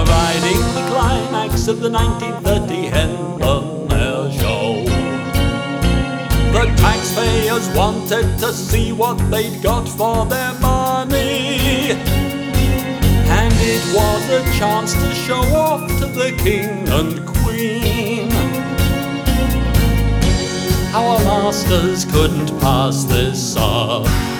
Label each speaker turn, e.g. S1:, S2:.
S1: providing the climax of the 1930 Henlon show. The taxpayers wanted to see what they'd got for their money, and it was a chance to show off to the king and queen. Our masters couldn't pass this up.